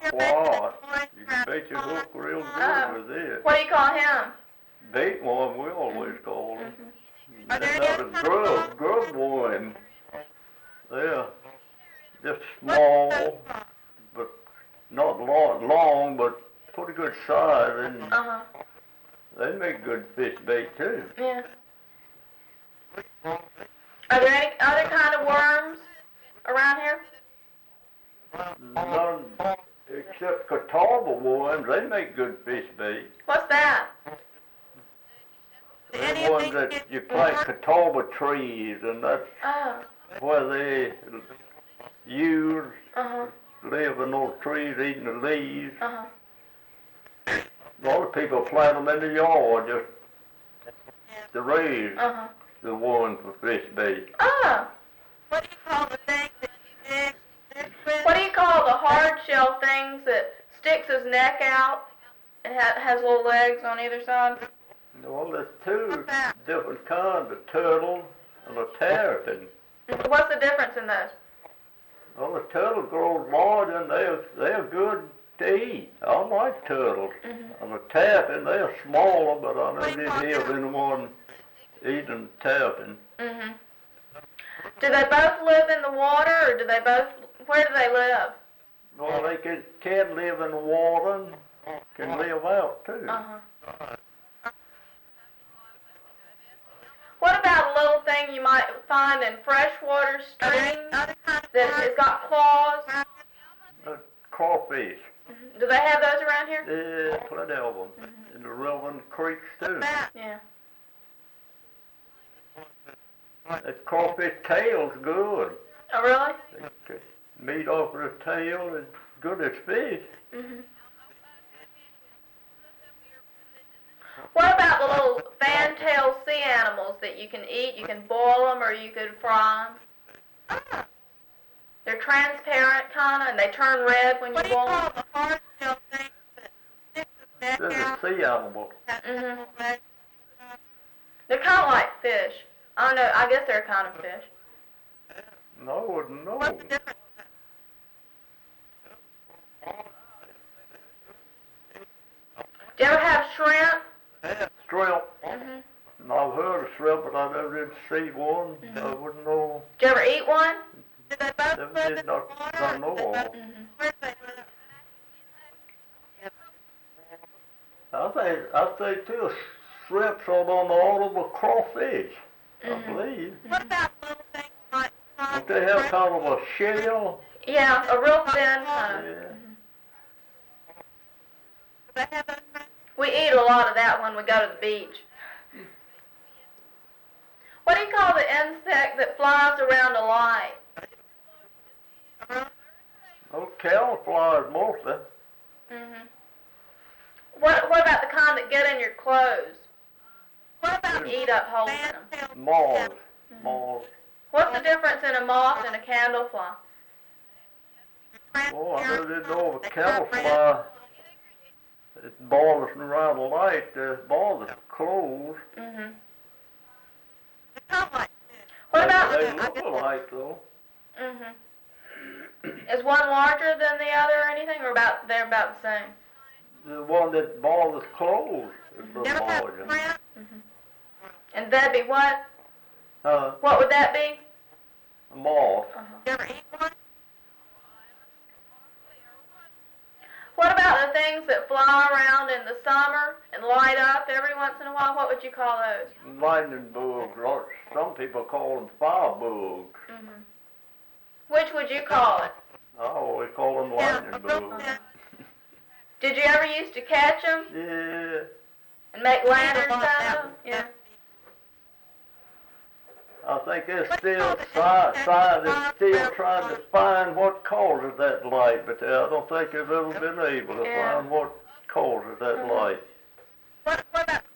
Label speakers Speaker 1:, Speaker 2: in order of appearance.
Speaker 1: What? You can bait your hook real good with it.
Speaker 2: What do you call him?
Speaker 1: Bait one, we always call them.
Speaker 2: Mm-hmm.
Speaker 1: And now the grub one. They're just small, but not long, but pretty good size, and they make good fish bait too.
Speaker 2: Yeah. Are there any other kind of worms around here?
Speaker 1: None except Catawba worms. They make good fish bait.
Speaker 2: What's that?
Speaker 1: They're ones that you plant Catawba trees, and that's where they use live in those trees eating the leaves. A lot of people plant them in the yard just to raise the ones for fish bait.
Speaker 2: What do you call the things that you dig? What do you call the hard shell things that sticks his neck out and has little legs on either side?
Speaker 1: Well, there's two different kinds, a turtle and a terrapin.
Speaker 2: What's the difference in those?
Speaker 1: Well, the turtle grows large and they're good to eat. I like turtles. And the terrapin, they're smaller, but I never did hear of anyone eating terrapin.
Speaker 2: Do they both live in the water, or where do they live?
Speaker 1: Well, they can live in the water and can live out too.
Speaker 2: What about a little thing you might find in freshwater streams that has got claws?
Speaker 1: Crawfish.
Speaker 2: Do they have those around here?
Speaker 1: Yeah, plenty of them. In the river and creeks too.
Speaker 2: Yeah.
Speaker 1: That crawfish tail's good.
Speaker 2: Oh, really?
Speaker 1: Meat off of the tail is good as fish.
Speaker 2: What about the little fantail sea animals that you can eat? You can boil them or you could fry them. They're transparent kind of, and they turn red when you boil them. What do you call the hard shell things that stick the neck out?
Speaker 1: This is a sea animal.
Speaker 2: They're kind of like fish. I don't know. I guess they're a kind of fish.
Speaker 1: No, I wouldn't know.
Speaker 2: What's the difference? Do you ever have shrimp?
Speaker 1: Shrimp. I've heard of shrimp, but I never did see one. I wouldn't know.
Speaker 2: Did you ever eat one? Did they both live in the
Speaker 1: water? I know of.
Speaker 2: Where do they live?
Speaker 1: I think too, shrimps are on the order of a crawfish, I believe.
Speaker 2: What about little things like
Speaker 1: Don't they have kind of a shell?
Speaker 2: Yeah, a real thin kind of. We eat a lot of that when we go to the beach. What do you call the insect that flies around a light?
Speaker 1: Those caterpillars mostly.
Speaker 2: What about the kind that get in your clothes? What about eat up holes in them?
Speaker 1: Moths. Moths.
Speaker 2: What's the difference in a moth and a candlefly?
Speaker 1: Oh, I never did know of a caterpillar. It bothers me around the light. It bothers clothes.
Speaker 2: What about
Speaker 1: they look alike though.
Speaker 2: Is one larger than the other or anything, or they're about the same?
Speaker 1: The one that bothers clothes is a little larger.
Speaker 2: And that'd be what?
Speaker 1: What
Speaker 2: would that be?
Speaker 1: A moth.
Speaker 2: You ever eat one? What about the things that fly around in the summer and light up every once in a while? What would you call those?
Speaker 1: Lightning bugs. Or some people call them fire bugs.
Speaker 2: Which would you call it?
Speaker 1: I always call them lightning bugs.
Speaker 2: Did you ever used to catch them?
Speaker 1: Yeah.
Speaker 2: And make lanterns out of them? Yeah.
Speaker 1: I think they're still trying to find what causes that light, but I don't think they've ever been able to find what causes that light.
Speaker 2: What about